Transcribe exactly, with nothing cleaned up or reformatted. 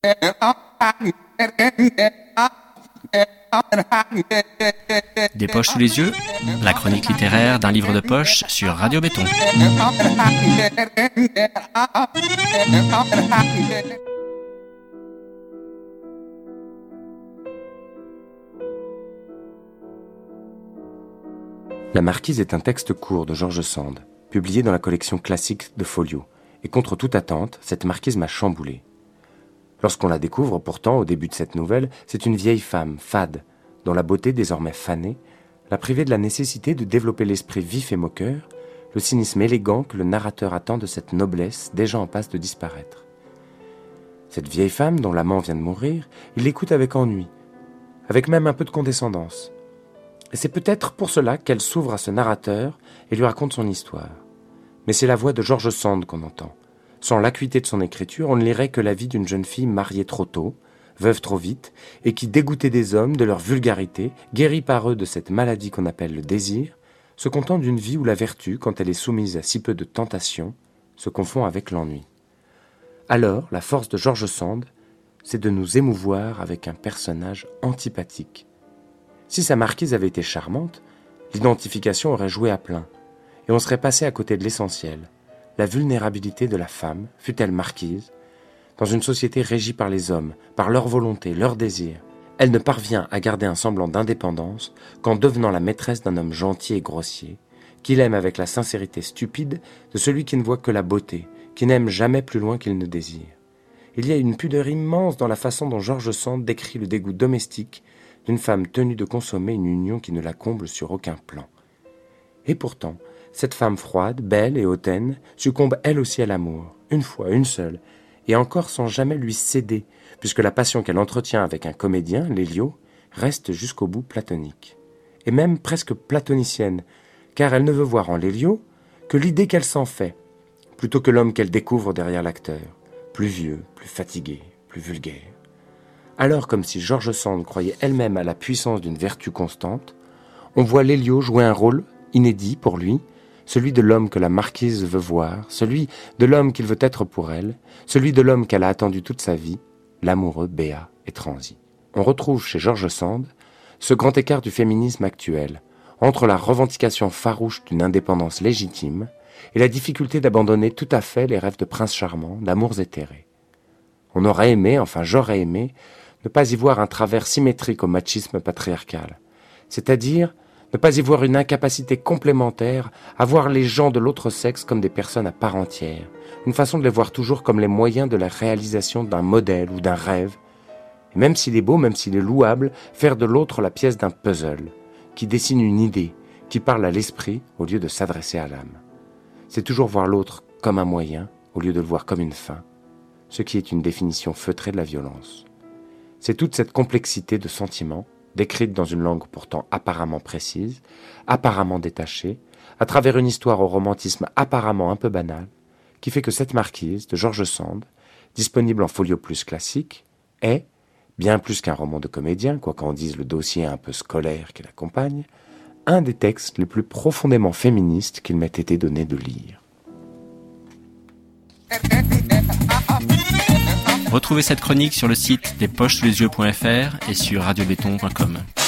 Des poches sous les yeux, la chronique littéraire d'un livre de poche sur Radio Béton. La Marquise est un texte court de George Sand, publié dans la collection classique de Folio. Et contre toute attente, cette Marquise m'a chamboulé. Lorsqu'on la découvre, pourtant, au début de cette nouvelle, c'est une vieille femme, fade, dont la beauté désormais fanée l'a privée de la nécessité de développer l'esprit vif et moqueur, le cynisme élégant que le narrateur attend de cette noblesse déjà en passe de disparaître. Cette vieille femme, dont l'amant vient de mourir, il l'écoute avec ennui, avec même un peu de condescendance. Et c'est peut-être pour cela qu'elle s'ouvre à ce narrateur et lui raconte son histoire. Mais c'est la voix de George Sand qu'on entend. Sans l'acuité de son écriture, on ne lirait que la vie d'une jeune fille mariée trop tôt, veuve trop vite, et qui, dégoûtée des hommes, de leur vulgarité, guérie par eux de cette maladie qu'on appelle le désir, se contente d'une vie où la vertu, quand elle est soumise à si peu de tentation, se confond avec l'ennui. Alors, la force de George Sand, c'est de nous émouvoir avec un personnage antipathique. Si sa Marquise avait été charmante, l'identification aurait joué à plein, et on serait passé à côté de l'essentiel, la vulnérabilité de la femme, fût-elle marquise, dans une société régie par les hommes, par leur volonté, leurs désirs. Elle ne parvient à garder un semblant d'indépendance qu'en devenant la maîtresse d'un homme gentil et grossier, qu'il aime avec la sincérité stupide de celui qui ne voit que la beauté, qui n'aime jamais plus loin qu'il ne désire. Il y a une pudeur immense dans la façon dont George Sand décrit le dégoût domestique d'une femme tenue de consommer une union qui ne la comble sur aucun plan. Et pourtant, cette femme froide, belle et hautaine succombe elle aussi à l'amour, une fois, une seule, et encore sans jamais lui céder, puisque la passion qu'elle entretient avec un comédien, Lélio, reste jusqu'au bout platonique. Et même presque platonicienne, car elle ne veut voir en Lélio que l'idée qu'elle s'en fait, plutôt que l'homme qu'elle découvre derrière l'acteur, plus vieux, plus fatigué, plus vulgaire. Alors, comme si George Sand croyait elle-même à la puissance d'une vertu constante, on voit Lélio jouer un rôle inédit pour lui, celui de l'homme que la Marquise veut voir, celui de l'homme qu'il veut être pour elle, celui de l'homme qu'elle a attendu toute sa vie, l'amoureux béat et transi. On retrouve chez George Sand ce grand écart du féminisme actuel, entre la revendication farouche d'une indépendance légitime et la difficulté d'abandonner tout à fait les rêves de princes charmants, d'amours éthérés. On aurait aimé, enfin j'aurais aimé, ne pas y voir un travers symétrique au machisme patriarcal, c'est-à-dire ne pas y voir une incapacité complémentaire à voir les gens de l'autre sexe comme des personnes à part entière, une façon de les voir toujours comme les moyens de la réalisation d'un modèle ou d'un rêve, et même s'il est beau, même s'il est louable, faire de l'autre la pièce d'un puzzle, qui dessine une idée, qui parle à l'esprit au lieu de s'adresser à l'âme. C'est toujours voir l'autre comme un moyen au lieu de le voir comme une fin, ce qui est une définition feutrée de la violence. C'est toute cette complexité de sentiments, décrite dans une langue pourtant apparemment précise, apparemment détachée, à travers une histoire au romantisme apparemment un peu banal, qui fait que cette Marquise de George Sand, disponible en folio plus classique, est, bien plus qu'un roman de comédien, quoi qu'en dise le dossier un peu scolaire qui l'accompagne, un des textes les plus profondément féministes qu'il m'ait été donné de lire. Retrouvez cette chronique sur le site des poches sous les yeux point f r et sur radio béton point com.